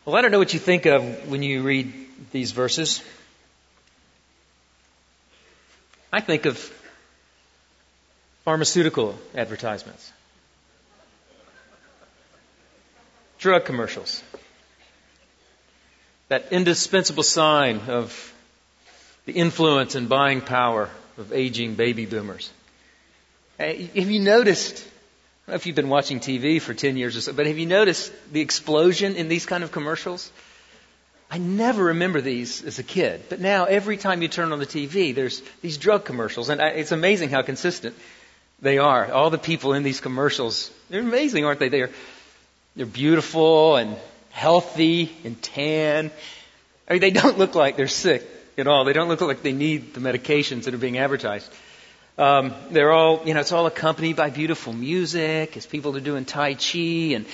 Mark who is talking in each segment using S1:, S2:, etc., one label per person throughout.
S1: Well, I don't know what you think of when you read these verses. I think of pharmaceutical advertisements, drug commercials, that indispensable sign of the influence and buying power of aging baby boomers. Have you noticed, I don't know if you've been watching TV for 10 years or so, but have you noticed the explosion in these kind of commercials? I never remember these as a kid, but now every time you turn on the TV, there's these drug commercials, and it's amazing how consistent they are. All the people in these commercials, they're amazing, aren't they? They're beautiful and healthy and tan. I mean, they don't look like they're sick at all. They don't look like they need the medications that are being advertised. They're all, it's all accompanied by beautiful music as people are doing Tai Chi and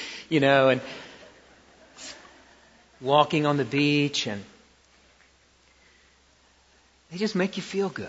S1: walking on the beach, and they just make you feel good.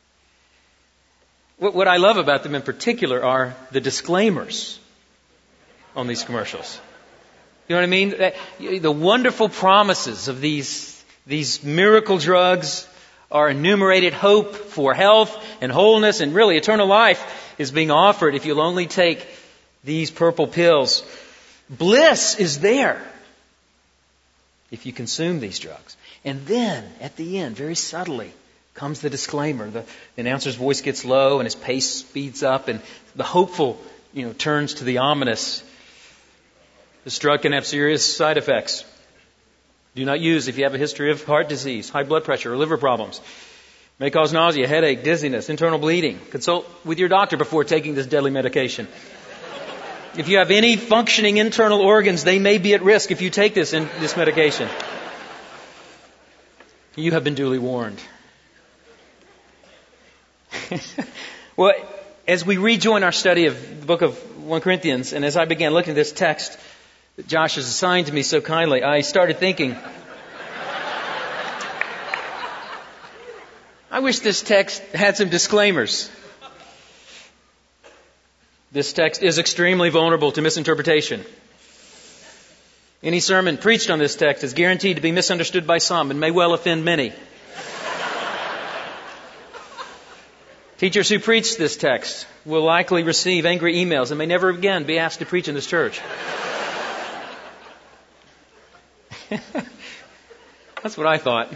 S1: What I love about them in particular are the disclaimers on these commercials. You know what I mean? The wonderful promises of these miracle drugs are enumerated. Hope for health and wholeness and really eternal life is being offered if you'll only take these purple pills. Bliss is there if you consume these drugs. And then, at the end, very subtly, comes the disclaimer. The announcer's voice gets low and his pace speeds up, and the hopeful, turns to the ominous. This drug can have serious side effects. Do not use if you have a history of heart disease, high blood pressure, or liver problems. May cause nausea, headache, dizziness, internal bleeding. Consult with your doctor before taking this deadly medication. If you have any functioning internal organs, they may be at risk if you take this medication. You have been duly warned. Well, as we rejoin our study of the book of 1 Corinthians, and as I began looking at this text that Josh has assigned to me so kindly, I started thinking, I wish this text had some disclaimers. This text is extremely vulnerable to misinterpretation. Any sermon preached on this text is guaranteed to be misunderstood by some and may well offend many. Teachers who preach this text will likely receive angry emails and may never again be asked to preach in this church. That's what I thought.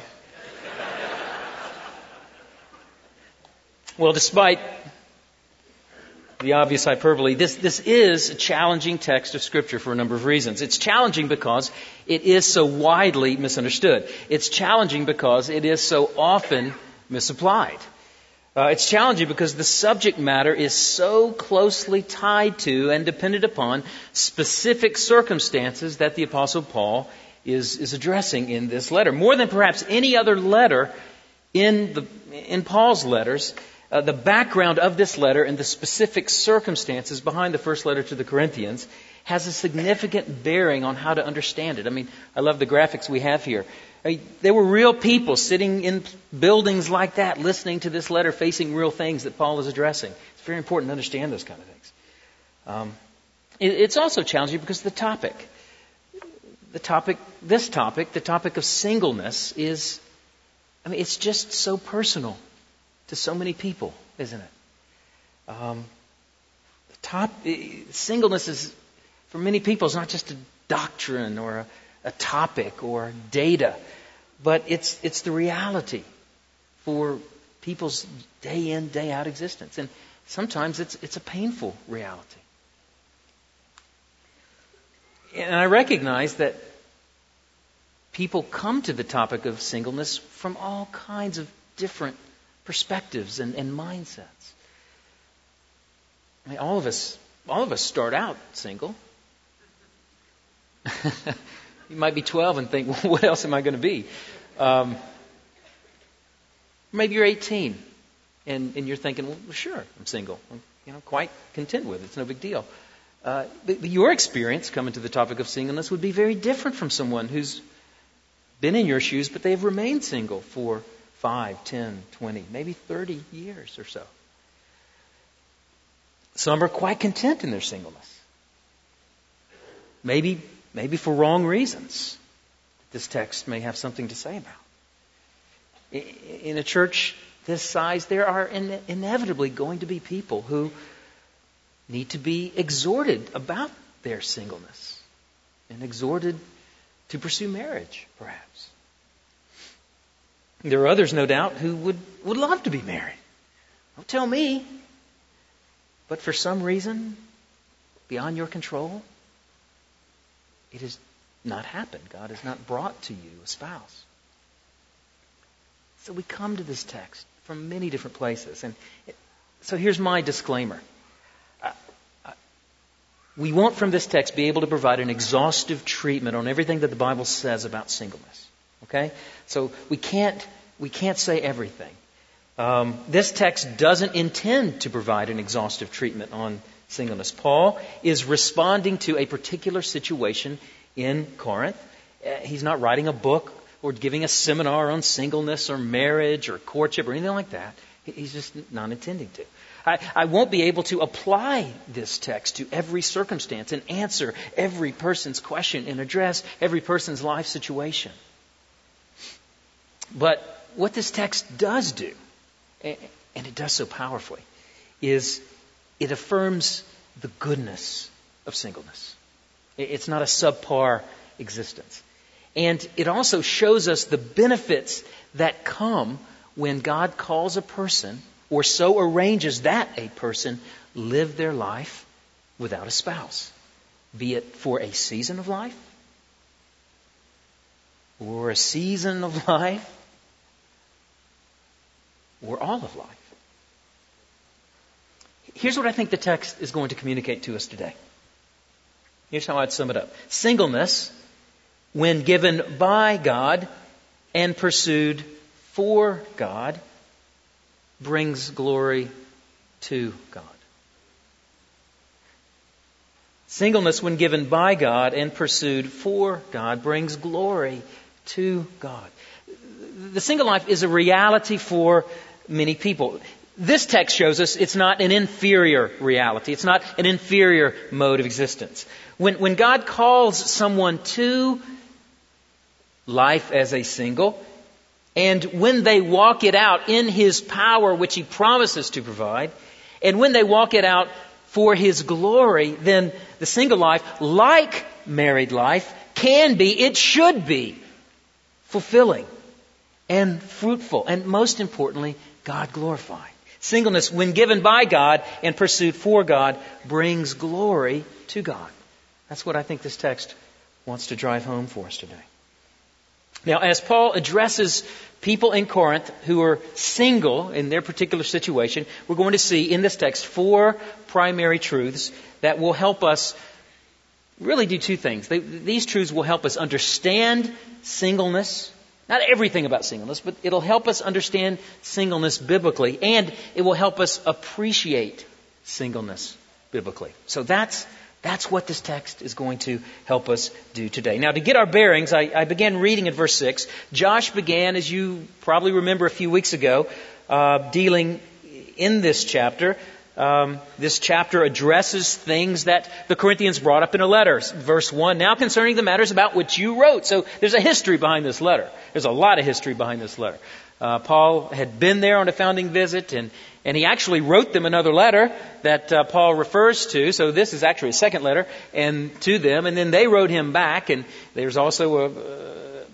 S1: Well, despite the obvious hyperbole, this is a challenging text of Scripture for a number of reasons. It's challenging because it is so widely misunderstood. It's challenging because it is so often misapplied. It's challenging because the subject matter is so closely tied to and dependent upon specific circumstances that the Apostle Paul is addressing in this letter. More than perhaps any other letter in Paul's letters, the background of this letter and the specific circumstances behind the first letter to the Corinthians has a significant bearing on how to understand it. I mean, I love the graphics we have here. There were real people sitting in buildings like that, listening to this letter, facing real things that Paul is addressing. It's very important to understand those kind of things. It's also challenging because the topic of singleness is, it's just so personal to so many people, isn't it? Singleness is, for many people, is not just a doctrine or a topic or data, but it's the reality for people's day in, day out existence. And sometimes it's a painful reality. And I recognize that people come to the topic of singleness from all kinds of different perspectives and mindsets. I mean, all of us start out single. You might be 12 and think, well, what else am I going to be? Maybe you're 18 and you're thinking, well, sure, I'm single. I'm quite content with it. It's no big deal. But your experience coming to the topic of singleness would be very different from someone who's been in your shoes, but they've remained single for 5, 10, 20, maybe 30 years or so. Some are quite content in their singleness. Maybe for wrong reasons. this text may have something to say about. In a church this size, there are inevitably going to be people who need to be exhorted about their singleness and exhorted to pursue marriage, perhaps. There are others, no doubt, who would love to be married. Don't tell me. But for some reason, beyond your control, it has not happened. God has not brought to you a spouse. So we come to this text from many different places. And so here's my disclaimer. We won't from this text be able to provide an exhaustive treatment on everything that the Bible says about singleness. Okay? So we can't say everything. This text doesn't intend to provide an exhaustive treatment on singleness. Paul is responding to a particular situation in Corinth. He's not writing a book or giving a seminar on singleness or marriage or courtship or anything like that. He's just not intending to. I won't be able to apply this text to every circumstance and answer every person's question and address every person's life situation. But what this text does do, and it does so powerfully, is it affirms the goodness of singleness. It's not a subpar existence. And it also shows us the benefits that come when God calls a person or so arranges that a person live their life without a spouse, be it for a season of life or a season of life or all of life. Here's what I think the text is going to communicate to us today. Here's how I'd sum it up. Singleness, when given by God and pursued for God, brings glory to God. Singleness, when given by God and pursued for God, brings glory to God. The single life is a reality for many people. This text shows us it's not an inferior reality. It's not an inferior mode of existence. When God calls someone to life as a single, and when they walk it out in His power, which He promises to provide, and when they walk it out for His glory, then the single life, like married life, can be, it should be, fulfilling and fruitful, and most importantly, God-glorifying. Singleness, when given by God and pursued for God, brings glory to God. That's what I think this text wants to drive home for us today. Now, as Paul addresses people in Corinth who are single in their particular situation, we're going to see in this text 4 primary truths that will help us really do 2 things. These truths will help us understand singleness, not everything about singleness, but it'll help us understand singleness biblically, and it will help us appreciate singleness biblically. So that's what this text is going to help us do today. Now, to get our bearings, I began reading at verse 6. Josh began, as you probably remember a few weeks ago, dealing in this chapter. This chapter addresses things that the Corinthians brought up in a letter. Verse 1, now concerning the matters about which you wrote. So there's a history behind this letter. There's a lot of history behind this letter. Paul had been there on a founding visit, and he actually wrote them another letter that Paul refers to. So this is actually a second letter and to them, and then they wrote him back. And there's also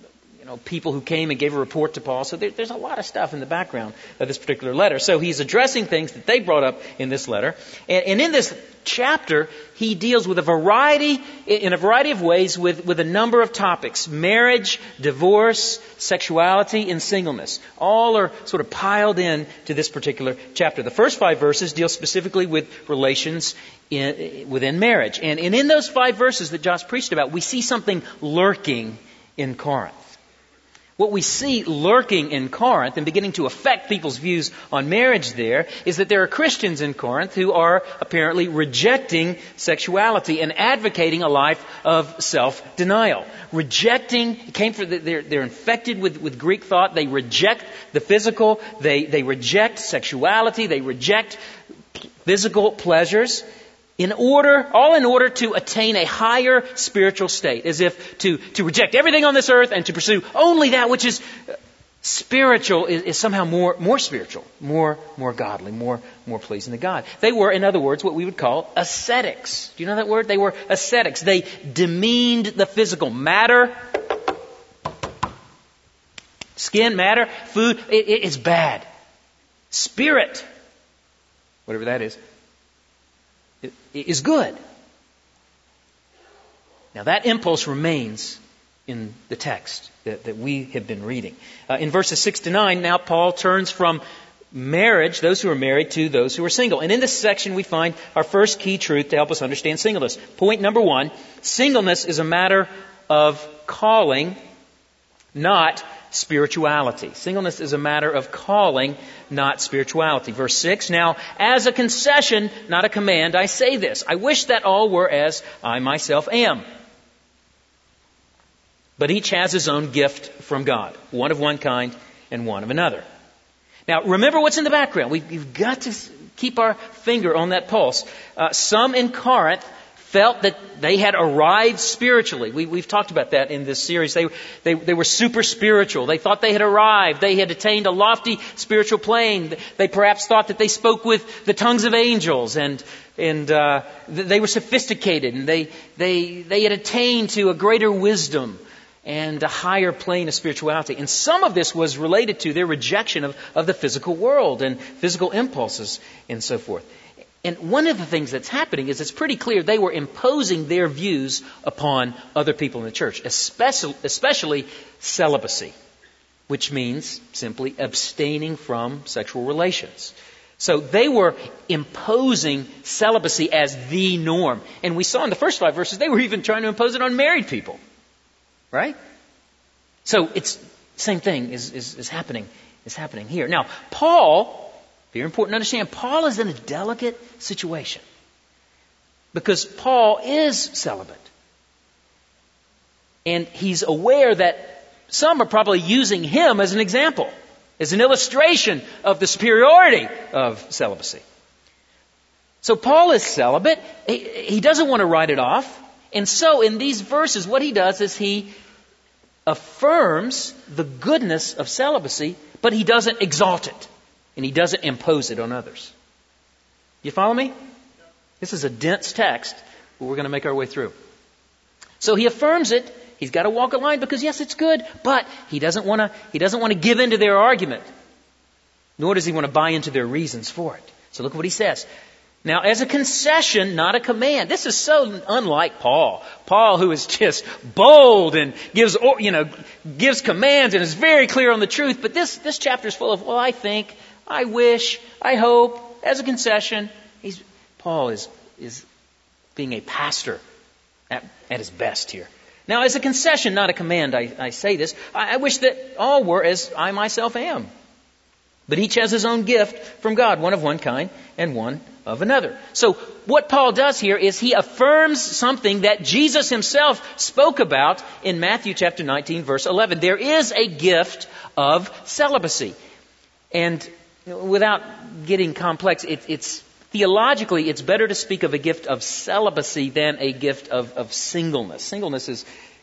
S1: people who came and gave a report to Paul. So there's a lot of stuff in the background of this particular letter. So he's addressing things that they brought up in this letter. And in this chapter, he deals with in a variety of ways with a number of topics. Marriage, divorce, sexuality, and singleness. All are sort of piled in to this particular chapter. The first 5 verses deal specifically with relations within marriage. And in those 5 verses that Josh preached about, we see something lurking in Corinth. What we see lurking in Corinth and beginning to affect people's views on marriage there is that there are Christians in Corinth who are apparently rejecting sexuality and advocating a life of self-denial. They're infected with Greek thought. They reject the physical. They reject sexuality. They reject physical pleasures. all in order to attain a higher spiritual state, as if to reject everything on this earth and to pursue only that which is spiritual is somehow more spiritual, more godly, more pleasing to God. They were, in other words, what we would call ascetics. Do you know that word? They were ascetics. They demeaned the physical. Matter, skin, matter, food, it's bad. Spirit, whatever that is good. Now that impulse remains in the text that we have been reading. In verses 6 to 9, now Paul turns from marriage, those who are married, to those who are single. And in this section we find our first key truth to help us understand singleness. Point number 1, singleness is a matter of calling, not spirituality. Singleness is a matter of calling, not spirituality. Verse 6, now, as a concession, not a command, I say this. I wish that all were as I myself am. But each has his own gift from God, one of one kind and one of another. Now, remember what's in the background. We've got to keep our finger on that pulse. Some in Corinth felt that they had arrived spiritually. We've talked about that in this series. They were super spiritual. They thought they had arrived. They had attained a lofty spiritual plane. They perhaps thought that they spoke with the tongues of angels, and they were sophisticated, and they had attained to a greater wisdom and a higher plane of spirituality. And some of this was related to their rejection of the physical world and physical impulses and so forth. And one of the things that's happening is it's pretty clear they were imposing their views upon other people in the church, especially celibacy, which means simply abstaining from sexual relations. So they were imposing celibacy as the norm. And we saw in the first 5 verses, they were even trying to impose it on married people. Right? So it's same thing is happening here. Now, Paul, very important to understand, Paul is in a delicate situation because Paul is celibate. And he's aware that some are probably using him as an example, as an illustration of the superiority of celibacy. So Paul is celibate. He doesn't want to write it off. And so in these verses, what he does is he affirms the goodness of celibacy, but he doesn't exalt it. And he doesn't impose it on others. You follow me? This is a dense text, but we're going to make our way through. So he affirms it. He's got to walk a line because yes, it's good, but he doesn't want to give in to their argument. Nor does he want to buy into their reasons for it. So look what he says. Now, as a concession, not a command. This is so unlike Paul. Paul, who is just bold and gives commands and is very clear on the truth. But this chapter is full of, well, I think, I wish, I hope, as a concession. Paul is being a pastor at his best here. Now, as a concession, not a command, I say this. I wish that all were as I myself am. But each has his own gift from God, one of one kind and one of another. So what Paul does here is he affirms something that Jesus himself spoke about in Matthew chapter 19, verse 11. There is a gift of celibacy. And without getting complex, it's theologically, it's better to speak of a gift of celibacy than a gift of singleness. Singleness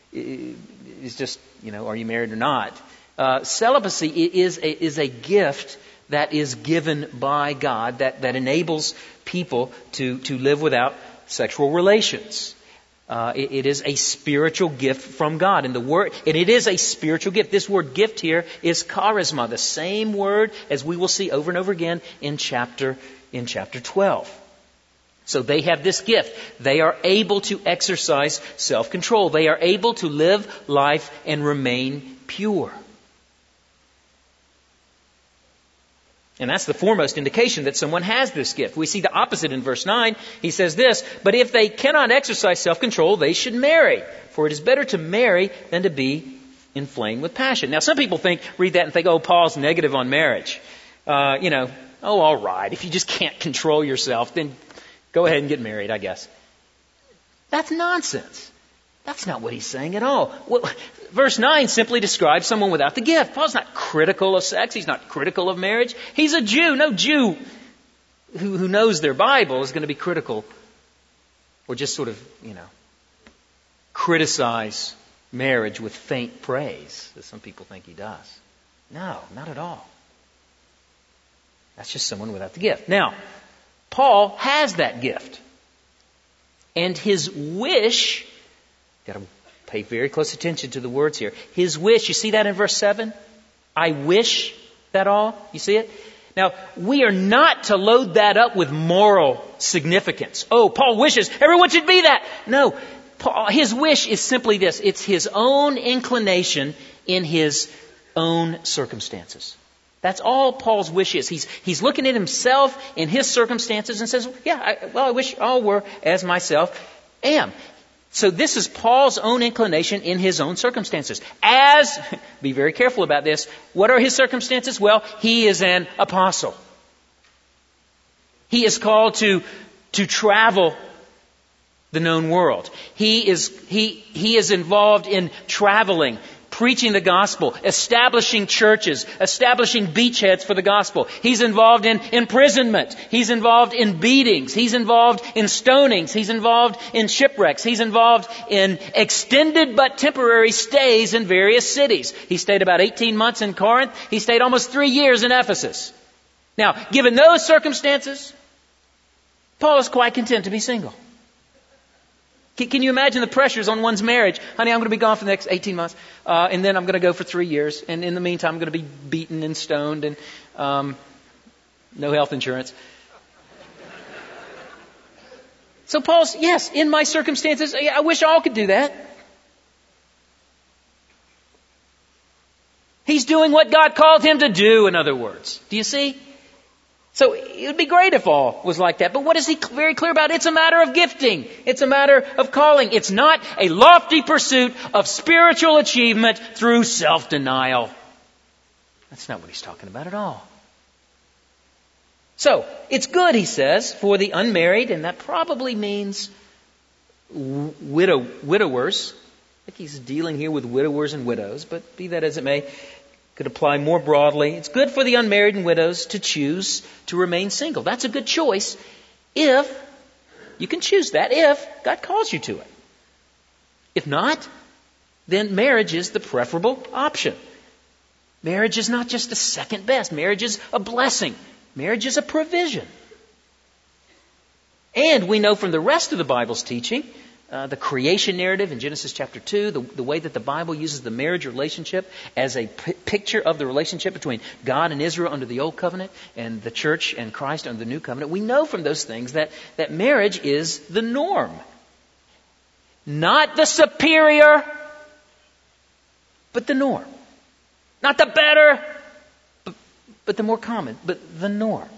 S1: is just, are you married or not? Celibacy is a gift that is given by God that enables people to live without sexual relations. It is a spiritual gift from God. And it is a spiritual gift. This word gift here is charisma, the same word as we will see over and over again in chapter 12. So they have this gift. They are able to exercise self-control. They are able to live life and remain pure. And that's the foremost indication that someone has this gift. We see the opposite in verse 9. He says this, but if they cannot exercise self-control, they should marry. For it is better to marry than to be inflamed with passion. Now, some people read that and think, oh, Paul's negative on marriage. All right. If you just can't control yourself, then go ahead and get married, I guess. That's nonsense. That's not what he's saying at all. Verse 9 simply describes someone without the gift. Paul's not critical of sex. He's not critical of marriage. He's a Jew. No Jew who knows their Bible is going to be critical Or just sort of, criticize marriage with faint praise, as some people think he does. No, not at all. That's just someone without the gift. Now, Paul has that gift. And his wish, got to pay very close attention to the words here. His wish, you see that in verse 7? I wish that all. You see it? Now, we are not to load that up with moral significance. Oh, Paul wishes everyone should be that. No, his wish is simply this. It's his own inclination in his own circumstances. That's all Paul's wish is. He's looking at himself in his circumstances and says, I wish all were as myself am. So this is Paul's own inclination in his own circumstances. Be very careful about this, what are his circumstances? Well, he is an apostle. He is called to travel the known world. He is involved in traveling, preaching the gospel, establishing churches, establishing beachheads for the gospel. He's involved in imprisonment. He's involved in beatings. He's involved in stonings. He's involved in shipwrecks. He's involved in extended but temporary stays in various cities. He stayed about 18 months in Corinth. He stayed almost 3 years in Ephesus. Now, given those circumstances, Paul is quite content to be single. Can you imagine the pressures on one's marriage? Honey, I'm going to be gone for the next 18 months, and then I'm going to go for 3 years. And in the meantime, I'm going to be beaten and stoned and no health insurance. So Paul's, yes, in my circumstances, I wish all could do that. He's doing what God called him to do, in other words. Do you see? So it would be great if all was like that. But what is he very clear about? It's a matter of gifting. It's a matter of calling. It's not a lofty pursuit of spiritual achievement through self-denial. That's not what he's talking about at all. So, it's good, he says, for the unmarried, and that probably means widowers. I think he's dealing here with widowers and widows, but be that as it may, could apply more broadly. It's good for the unmarried and widows to choose to remain single. That's a good choice if you can choose that, if God calls you to it. If not, then marriage is the preferable option. Marriage is not just a second best. Marriage is a blessing. Marriage is a provision. And we know from the rest of the Bible's teaching, the creation narrative in Genesis chapter 2, the way that the Bible uses the marriage relationship as a picture of the relationship between God and Israel under the Old Covenant and the church and Christ under the New Covenant. We know from those things that marriage is the norm. Not the superior, but the norm. Not the better, but the more common, but the norm.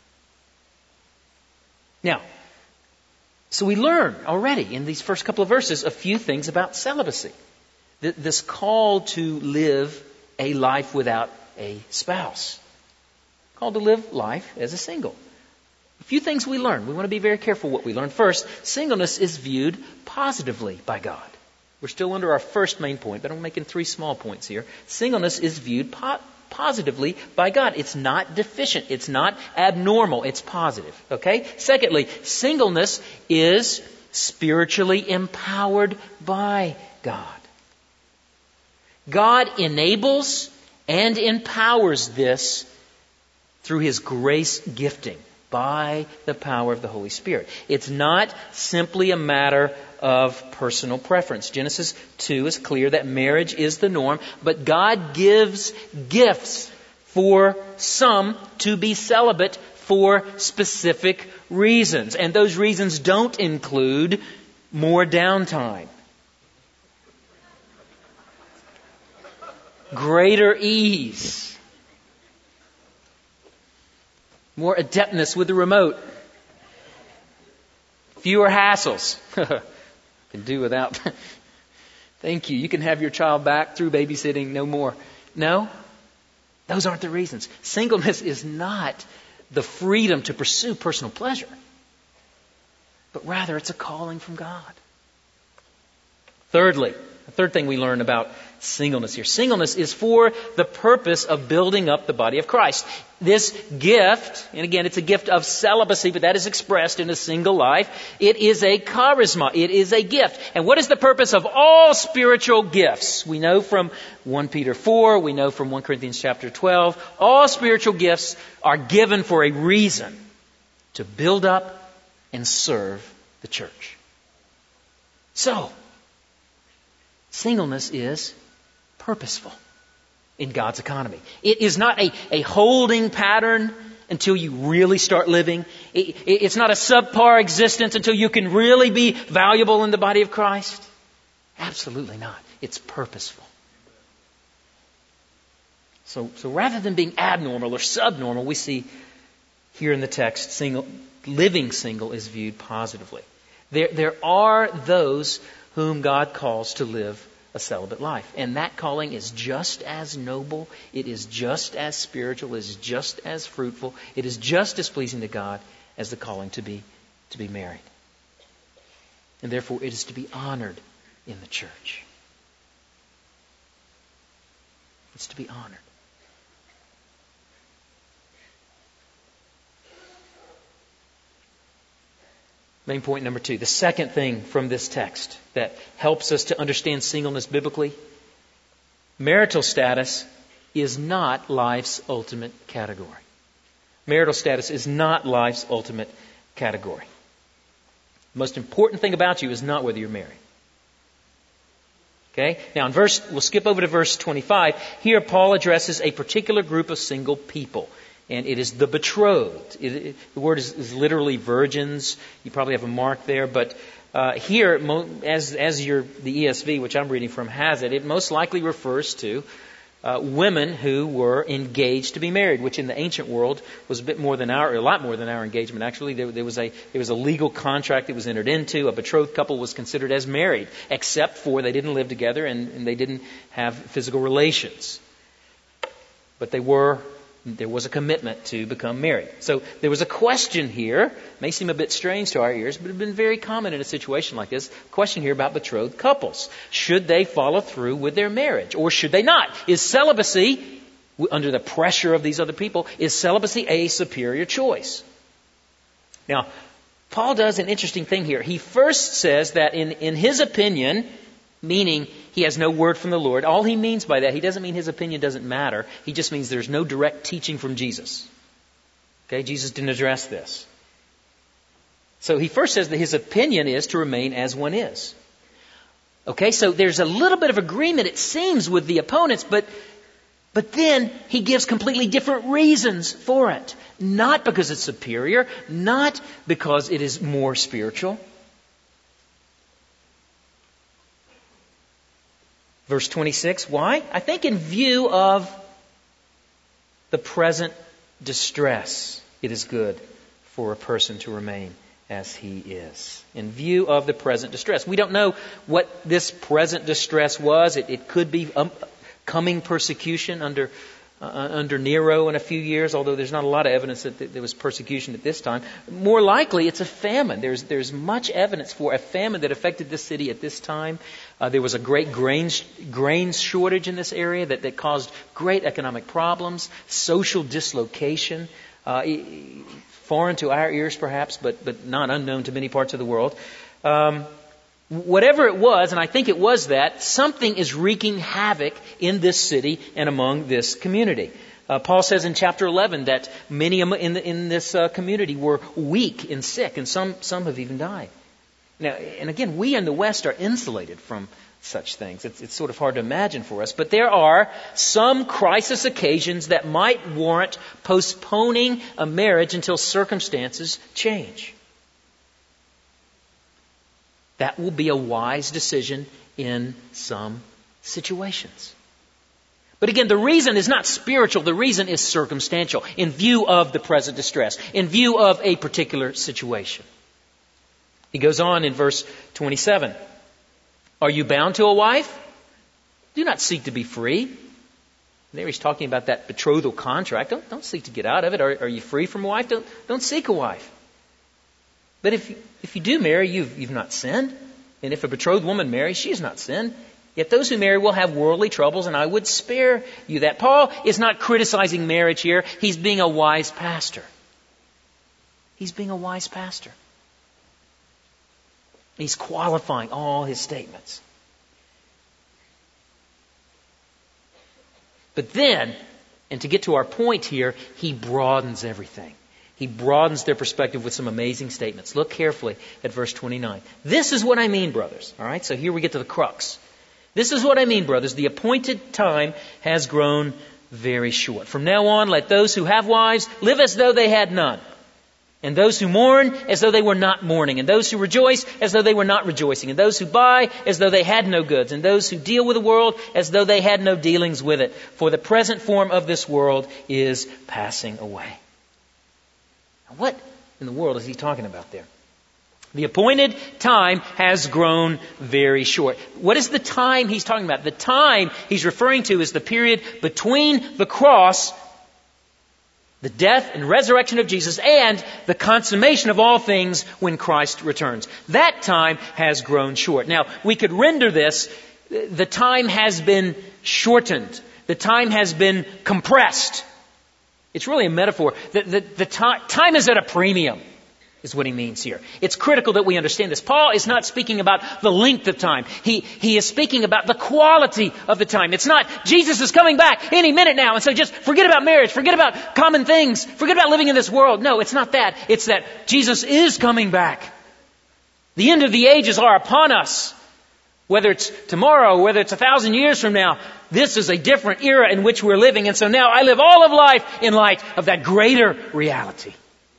S1: Now, so we learn already in these first couple of verses a few things about celibacy. This call to live a life without a spouse. Called to live life as a single. A few things we learn. We want to be very careful what we learn. First, singleness is viewed positively by God. We're still under our first main point, but I'm making 3 small points here. Singleness is viewed positively by God. It's not deficient. It's not abnormal. It's positive. Okay? Secondly, singleness is spiritually empowered by God. God enables and empowers this through His grace gifting by the power of the Holy Spirit. It's not simply a matter of personal preference. Genesis 2 is clear that marriage is the norm, but God gives gifts for some to be celibate for specific reasons. And those reasons don't include more downtime, greater ease, more adeptness with the remote, fewer hassles. Can do without. Thank you. You can have your child back through babysitting, no more. No, those aren't the reasons. Singleness is not the freedom to pursue personal pleasure, but rather it's a calling from God. Thirdly, The third thing we learn about singleness here. Singleness is for the purpose of building up the body of Christ. This gift, and again, it's a gift of celibacy, but that is expressed in a single life. It is a charisma. It is a gift. And what is the purpose of all spiritual gifts? We know from 1 Peter 4, we know from 1 Corinthians chapter 12, all spiritual gifts are given for a reason: to build up and serve the church. So, singleness is purposeful in God's economy. It is not a holding pattern until you really start living. It's not a subpar existence until you can really be valuable in the body of Christ. Absolutely not. It's purposeful. So rather than being abnormal or subnormal, we see here in the text, living single is viewed positively. There are those whom God calls to live a celibate life. And that calling is just as noble, it is just as spiritual, it is just as fruitful, it is just as pleasing to God as the calling to be married. And therefore it is to be honored in the church. It's to be honored. Main point number 2. The second thing from this text that helps us to understand singleness biblically: marital status is not life's ultimate category. Marital status is not life's ultimate category. The most important thing about you is not whether you're married. Okay? Now we'll skip over to verse 25. Here Paul addresses a particular group of single people. And it is the betrothed. The word is literally virgins. You probably have a mark there. But here, as the ESV, which I'm reading from, has it most likely refers to women who were engaged to be married, which in the ancient world was a lot more than our engagement. Actually, there was a legal contract that was entered into. A betrothed couple was considered as married, except for they didn't live together and they didn't have physical relations. But there was a commitment to become married. So there was a question here. May seem a bit strange to our ears, but it has been very common in a situation like this. Question here about betrothed couples. Should they follow through with their marriage, or should they not? Is celibacy, under the pressure of these other people, is celibacy a superior choice? Now, Paul does an interesting thing here. He first says that in his opinion, meaning he has no word from the Lord. All he means by that, he doesn't mean his opinion doesn't matter. He just means there's no direct teaching from Jesus. Okay, Jesus didn't address this. So he first says that his opinion is to remain as one is. Okay, so there's a little bit of agreement, it seems, with the opponents, but then he gives completely different reasons for it. Not because it's superior, not because it is more spiritual. Verse 26, why? I think in view of the present distress, it is good for a person to remain as he is. In view of the present distress. We don't know what this present distress was. It could be coming persecution under Nero in a few years, although there's not a lot of evidence that there was persecution at this time. More likely, it's a famine. There's much evidence for a famine that affected this city at this time. There was a great grain shortage in this area that caused great economic problems, social dislocation, foreign to our ears perhaps, but not unknown to many parts of the world. Whatever it was, and I think it was that, something is wreaking havoc in this city and among this community. Paul says in chapter 11 that many in this community were weak and sick, and some have even died. Now, and again, we in the West are insulated from such things. It's sort of hard to imagine for us. But there are some crisis occasions that might warrant postponing a marriage until circumstances change. That will be a wise decision in some situations. But again, the reason is not spiritual. The reason is circumstantial, in view of the present distress, in view of a particular situation. He goes on in verse 27. Are you bound to a wife? Do not seek to be free. There he's talking about that betrothal contract. Don't seek to get out of it. Are you free from a wife? Don't seek a wife. But if you do marry, you've not sinned. And if a betrothed woman marries, she has not sinned. Yet those who marry will have worldly troubles, and I would spare you that. Paul is not criticizing marriage here. He's being a wise pastor. He's being a wise pastor. He's qualifying all his statements. But then, and to get to our point here, he broadens everything. He broadens their perspective with some amazing statements. Look carefully at verse 29. This is what I mean, brothers. All right, so here we get to the crux. This is what I mean, brothers. The appointed time has grown very short. From now on, let those who have wives live as though they had none. And those who mourn as though they were not mourning. And those who rejoice as though they were not rejoicing. And those who buy as though they had no goods. And those who deal with the world as though they had no dealings with it. For the present form of this world is passing away. Now, what in the world is he talking about there? The appointed time has grown very short. What is the time he's talking about? The time he's referring to is the period between the cross, the death and resurrection of Jesus, and the consummation of all things when Christ returns. That time has grown short. Now, we could render this, the time has been shortened. The time has been compressed. It's really a metaphor. The time is at a premium, is what he means here. It's critical that we understand this. Paul is not speaking about the length of time. He is speaking about the quality of the time. It's not, Jesus is coming back any minute now, and so just forget about marriage, forget about common things, forget about living in this world. No, it's not that. It's that Jesus is coming back. The end of the ages are upon us. Whether it's tomorrow, whether it's 1,000 years from now, this is a different era in which we're living. And so now I live all of life in light of that greater reality.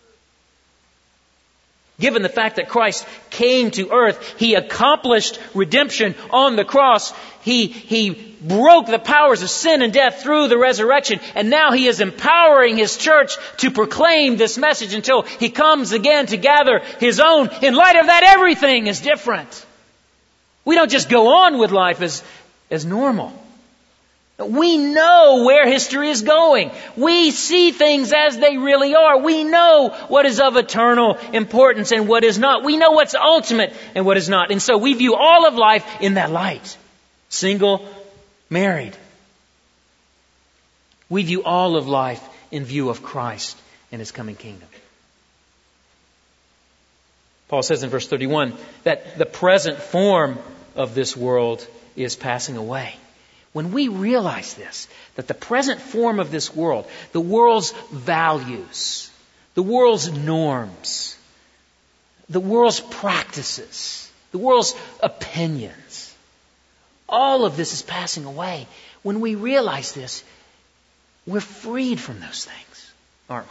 S1: Given the fact that Christ came to earth, He accomplished redemption on the cross. He broke the powers of sin and death through the resurrection. And now He is empowering His church to proclaim this message until He comes again to gather His own. In light of that, everything is different. We don't just go on with life as normal. We know where history is going. We see things as they really are. We know what is of eternal importance and what is not. We know what's ultimate and what is not. And so we view all of life in that light. Single, married. We view all of life in view of Christ and His coming kingdom. Paul says in verse 31 that the present form of this world is passing away. When we realize this, that the present form of this world, the world's values, the world's norms, the world's practices, the world's opinions, all of this is passing away. When we realize this, we're freed from those things, aren't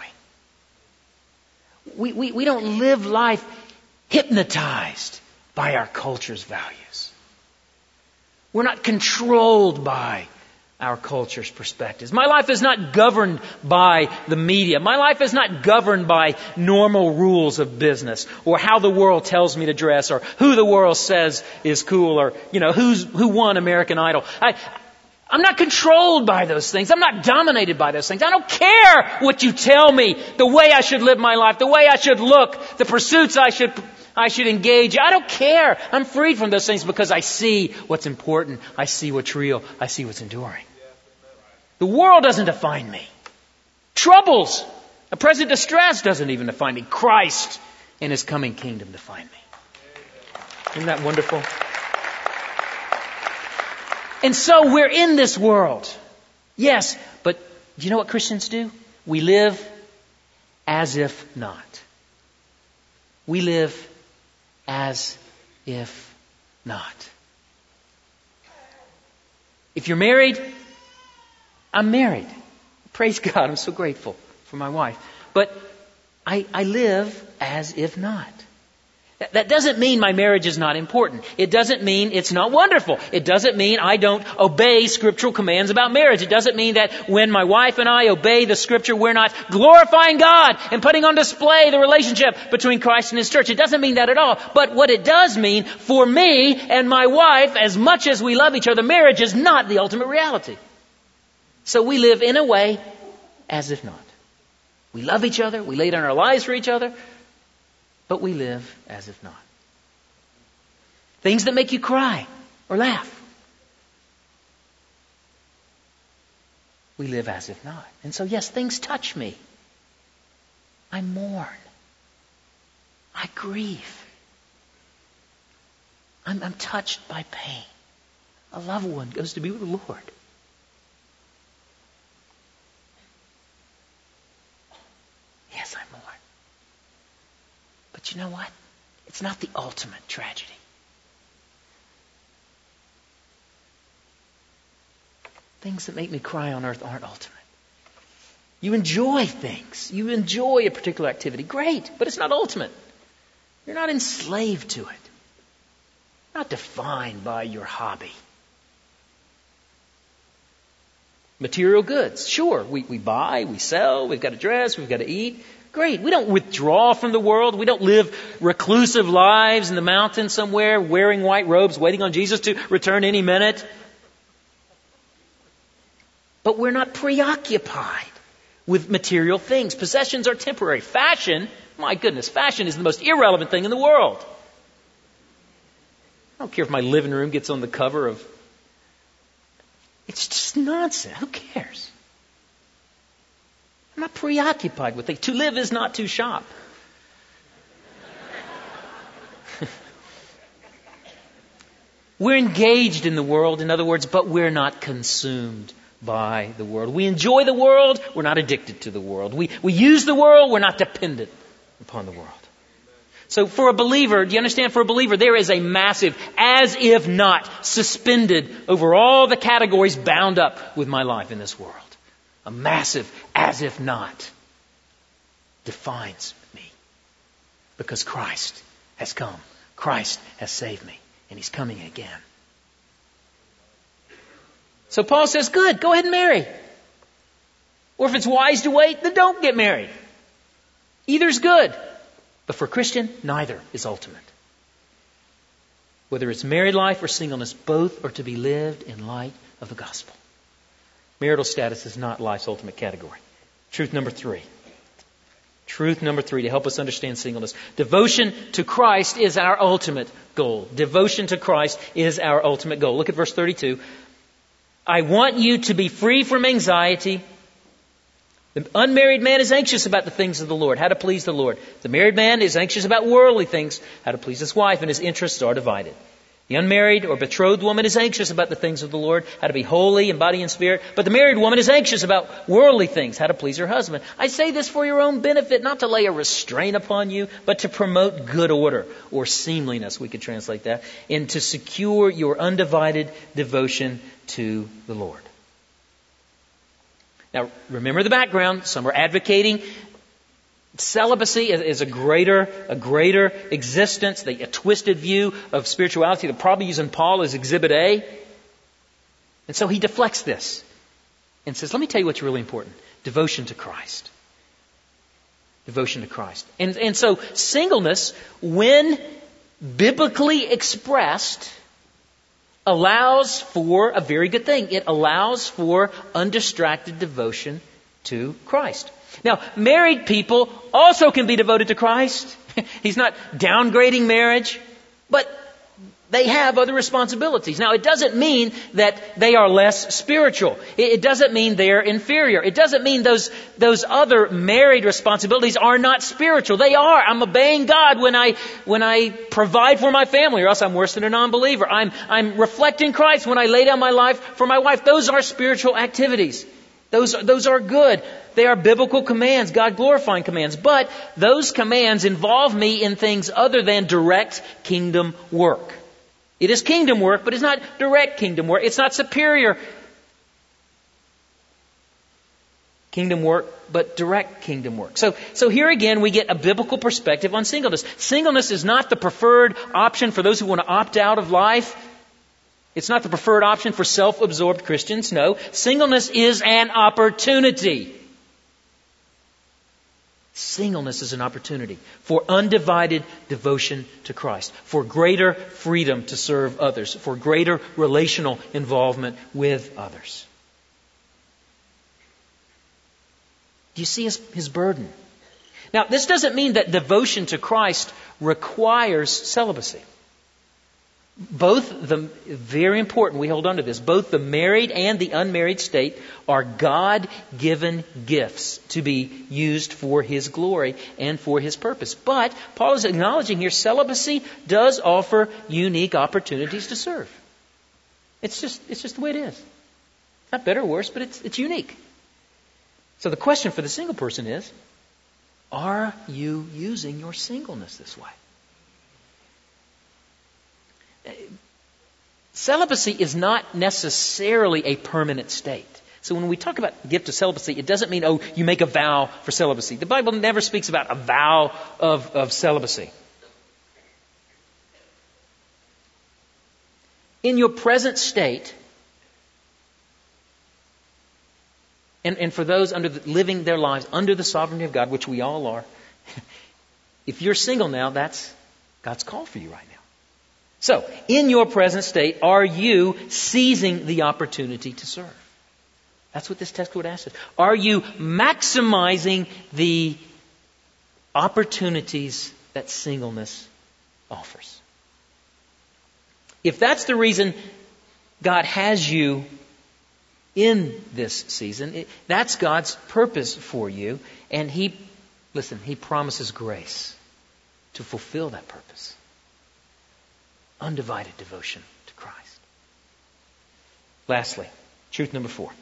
S1: we? We don't live life hypnotized by our culture's values. We're not controlled by our culture's perspectives. My life is not governed by the media. My life is not governed by normal rules of business or how the world tells me to dress or who the world says is cool or, who won American Idol. I'm not controlled by those things. I'm not dominated by those things. I don't care what you tell me, the way I should live my life, the way I should look, the pursuits I should engage. I don't care. I'm freed from those things because I see what's important. I see what's real. I see what's enduring. The world doesn't define me. Troubles, a present distress doesn't even define me. Christ and His coming kingdom define me. Isn't that wonderful? And so we're in this world. Yes, but do you know what Christians do? We live as if not. We live as if not. If you're married, I'm married. Praise God, I'm so grateful for my wife. But I live as if not. That doesn't mean my marriage is not important. It doesn't mean it's not wonderful. It doesn't mean I don't obey scriptural commands about marriage. It doesn't mean that when my wife and I obey the Scripture, we're not glorifying God and putting on display the relationship between Christ and His church. It doesn't mean that at all. But what it does mean, for me and my wife, as much as we love each other, marriage is not the ultimate reality. So we live in a way as if not. We love each other. We lay down our lives for each other. But we live as if not. Things that make you cry or laugh. we live as if not. And so, yes, things touch me. I mourn. I grieve. I'm touched by pain. A loved one goes to be with the Lord. Yes, I mourn. But you know what? It's not the ultimate tragedy. Things that make me cry on earth aren't ultimate. You enjoy things. You enjoy a particular activity. Great, but it's not ultimate. You're not enslaved to it. Not defined by your hobby. Material goods. Sure, we buy, we sell, we've got to dress, we've got to eat. Great. We don't withdraw from the world. We don't live reclusive lives in the mountains somewhere, wearing white robes, waiting on Jesus to return any minute. But we're not preoccupied with material things. Possessions are temporary. Fashion, my goodness, fashion is the most irrelevant thing in the world. I don't care if my living room gets on the cover of... It's just nonsense. Who cares? I'm not preoccupied with things. To live is not to shop. We're engaged in the world, in other words, but we're not consumed by the world. We enjoy the world. We're not addicted to the world. We use the world. We're not dependent upon the world. So for a believer, do you understand? For a believer, there is a massive, as if not, suspended over all the categories bound up with my life in this world. A massive, as if not, defines me. Because Christ has come. Christ has saved me. And He's coming again. So Paul says, good, go ahead and marry. Or if it's wise to wait, then don't get married. Either's good. But for a Christian, neither is ultimate. Whether it's married life or singleness, both are to be lived in light of the gospel. Marital status is not life's ultimate category. Truth number 3. Truth number 3 to help us understand singleness. Devotion to Christ is our ultimate goal. Devotion to Christ is our ultimate goal. Look at verse 32. I want you to be free from anxiety. The unmarried man is anxious about the things of the Lord, how to please the Lord. The married man is anxious about worldly things, how to please his wife, and his interests are divided. The unmarried or betrothed woman is anxious about the things of the Lord, how to be holy in body and spirit. But the married woman is anxious about worldly things, how to please her husband. I say this for your own benefit, not to lay a restraint upon you, but to promote good order, or seemliness, we could translate that, and to secure your undivided devotion to the Lord. Now, remember the background. Some are advocating celibacy as a greater existence, a twisted view of spirituality. They're probably using Paul as Exhibit A. And so he deflects this and says, let me tell you what's really important. Devotion to Christ. Devotion to Christ. And so singleness, when biblically expressed, allows for a very good thing. It allows for undistracted devotion to Christ. Now, married people also can be devoted to Christ. He's not downgrading marriage, but they have other responsibilities. Now, it doesn't mean that they are less spiritual. It doesn't mean they're inferior. It doesn't mean those other married responsibilities are not spiritual. They are. I'm obeying God when I provide for my family, or else I'm worse than a non-believer. I'm reflecting Christ when I lay down my life for my wife. Those are spiritual activities. Those are good. They are biblical commands, God-glorifying commands. But those commands involve me in things other than direct kingdom work. It is kingdom work, but it's not direct kingdom work. It's not superior kingdom work, but direct kingdom work. So here again, we get a biblical perspective on singleness. Singleness is not the preferred option for those who want to opt out of life. It's not the preferred option for self-absorbed Christians. No, singleness is an opportunity. Singleness is an opportunity for undivided devotion to Christ, for greater freedom to serve others, for greater relational involvement with others. Do you see his burden? Now, this doesn't mean that devotion to Christ requires celibacy. very important, we hold on to this, both the married and the unmarried state are God-given gifts to be used for His glory and for His purpose. But Paul is acknowledging here celibacy does offer unique opportunities to serve. It's just the way it is. Not better or worse, but it's unique. So the question for the single person is, are you using your singleness this way? Celibacy is not necessarily a permanent state. So when we talk about the gift of celibacy, it doesn't mean, you make a vow for celibacy. The Bible never speaks about a vow of celibacy. In your present state, and for those living their lives under the sovereignty of God, which we all are, if you're single now, that's God's call for you right now. So, in your present state, are you seizing the opportunity to serve? That's what this text would ask us. Are you maximizing the opportunities that singleness offers? If that's the reason God has you in this season, that's God's purpose for you. And He promises grace to fulfill that purpose. Undivided devotion to Christ. Lastly, truth number 4.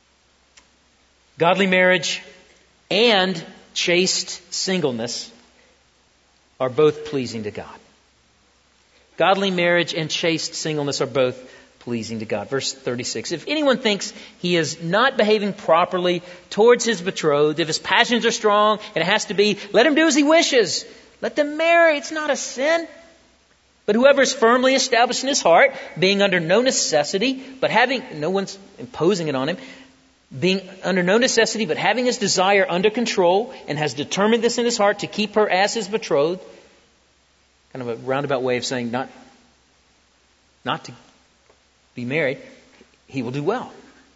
S1: Godly marriage and chaste singleness are both pleasing to God. Godly marriage and chaste singleness are both pleasing to God. Verse 36. If anyone thinks he is not behaving properly towards his betrothed, if his passions are strong and it has to be, let him do as he wishes. Let them marry. It's not a sin. But whoever is firmly established in his heart, being under no necessity, but no one's imposing it on him, being under no necessity, but having his desire under control, and has determined this in his heart to keep her as his betrothed, kind of a roundabout way of saying not to be married, he will do well.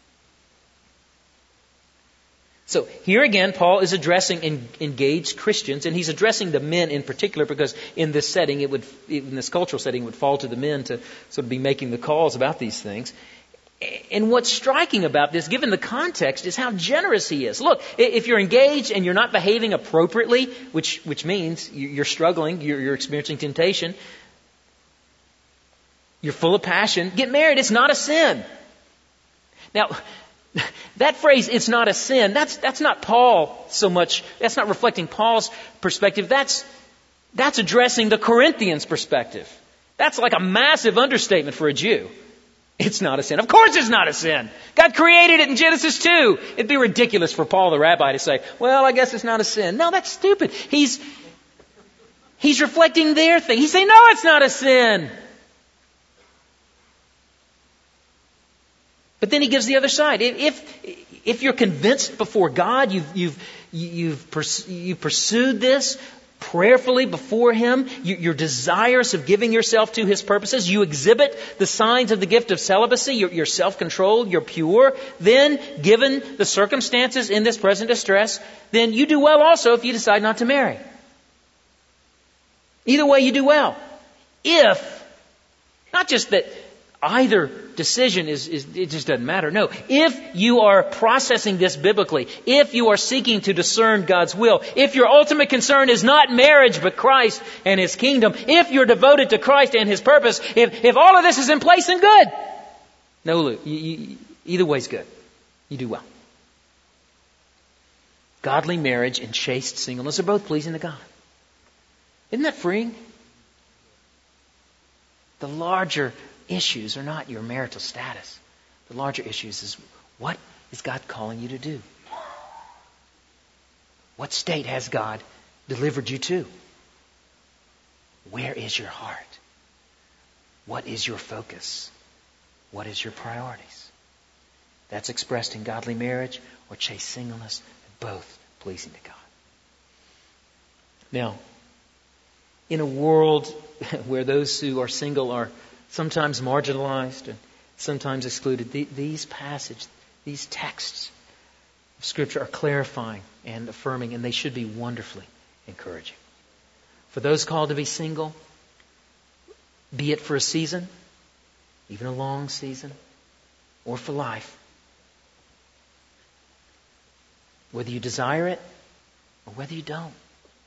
S1: So here again, Paul is addressing engaged Christians, and he's addressing the men in particular because in this setting, in this cultural setting, it would fall to the men to sort of be making the calls about these things. And what's striking about this, given the context, is how generous he is. Look, if you're engaged and you're not behaving appropriately, which means you're struggling, you're experiencing temptation, you're full of passion, get married. It's not a sin. Now, that phrase, it's not a sin, that's not Paul so much, that's not reflecting Paul's perspective, that's addressing the Corinthians' perspective. That's like a massive understatement for a Jew. It's not a sin. Of course it's not a sin. God created it in Genesis 2. It'd be ridiculous for Paul the rabbi to say, well, I guess it's not a sin. No, that's stupid. He's reflecting their thing. He's saying, no, it's not a sin. But then he gives the other side. If you're convinced before God, you've pursued this prayerfully before Him, you're desirous of giving yourself to His purposes, you exhibit the signs of the gift of celibacy, you're self-controlled, you're pure, then, given the circumstances in this present distress, then you do well also if you decide not to marry. Either way, you do well. If, not just that either decision it just doesn't matter. No. If you are processing this biblically, if you are seeking to discern God's will, if your ultimate concern is not marriage but Christ and His kingdom, if you're devoted to Christ and His purpose, if all of this is in place, then good. No, Luke, either way is good. You do well. Godly marriage and chaste singleness are both pleasing to God. Isn't that freeing? The larger issues are not your marital status. The larger issues is, what is God calling you to do? What state has God delivered you to? Where is your heart? What is your focus? What is your priorities? That's expressed in godly marriage or chaste singleness, both pleasing to God. Now, in a world where those who are single are sometimes marginalized and sometimes excluded, these texts of Scripture are clarifying and affirming, and they should be wonderfully encouraging. For those called to be single, be it for a season, even a long season, or for life. Whether you desire it or whether you don't.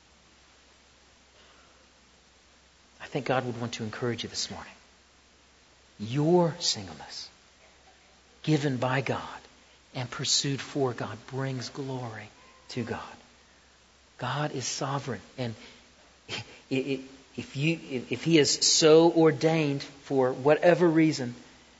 S1: I think God would want to encourage you this morning. Your singleness, given by God and pursued for God, brings glory to God. God is sovereign, and if He has so ordained for whatever reason,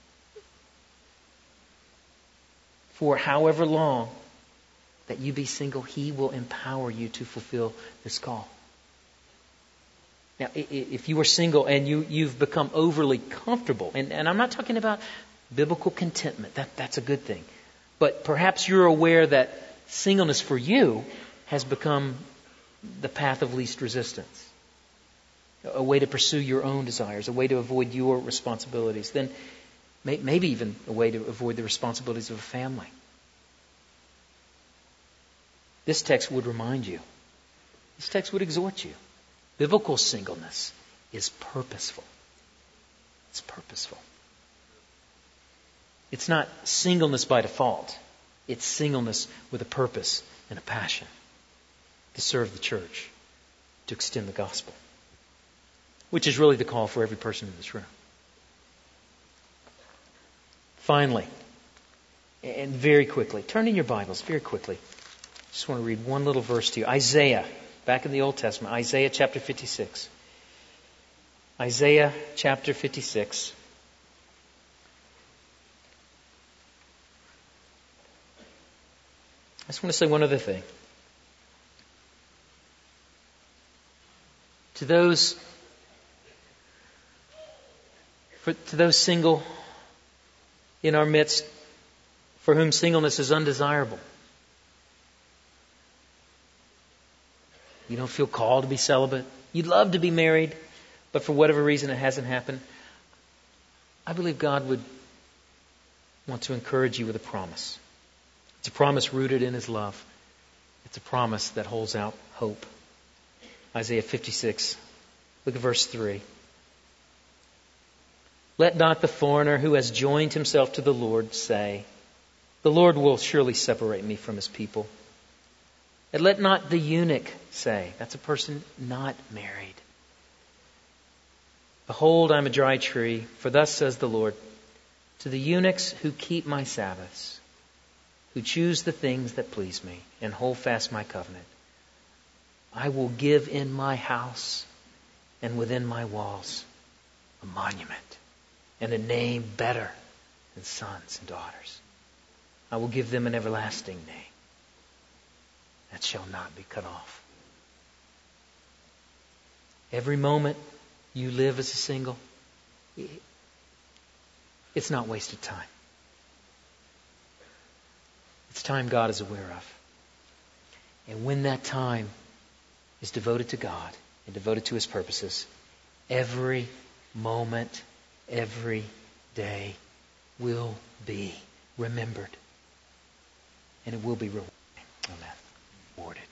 S1: for however long, that you be single, He will empower you to fulfill this call. Now, if you are single and you've become overly comfortable, and I'm not talking about biblical contentment, that's a good thing. But perhaps you're aware that singleness for you has become the path of least resistance. A way to pursue your own desires, a way to avoid your responsibilities, then maybe even a way to avoid the responsibilities of a family. This text would remind you. This text would exhort you. Biblical singleness is purposeful. It's purposeful. It's not singleness by default. It's singleness with a purpose and a passion to serve the church, to extend the gospel, which is really the call for every person in this room. Finally, and very quickly, turn in your Bibles very quickly. Just want to read one little verse to you. Isaiah, back in the Old Testament, Isaiah chapter 56. Isaiah chapter 56. I just want to say one other thing. To those single in our midst for whom singleness is undesirable, you don't feel called to be celibate. You'd love to be married, but for whatever reason it hasn't happened. I believe God would want to encourage you with a promise. It's a promise rooted in His love. It's a promise that holds out hope. Isaiah 56. Look at verse 3. Let not the foreigner who has joined himself to the Lord say, the Lord will surely separate me from His people. And let not the eunuch say, that's a person not married, behold, I'm a dry tree, for thus says the Lord, to the eunuchs who keep my Sabbaths, who choose the things that please me, and hold fast my covenant, I will give in my house and within my walls a monument and a name better than sons and daughters. I will give them an everlasting name that shall not be cut off. Every moment you live as a single, it's not wasted time. It's time God is aware of. And when that time is devoted to God and devoted to His purposes, every moment, every day will be remembered. And it will be rewarded. Amen. Rewarded.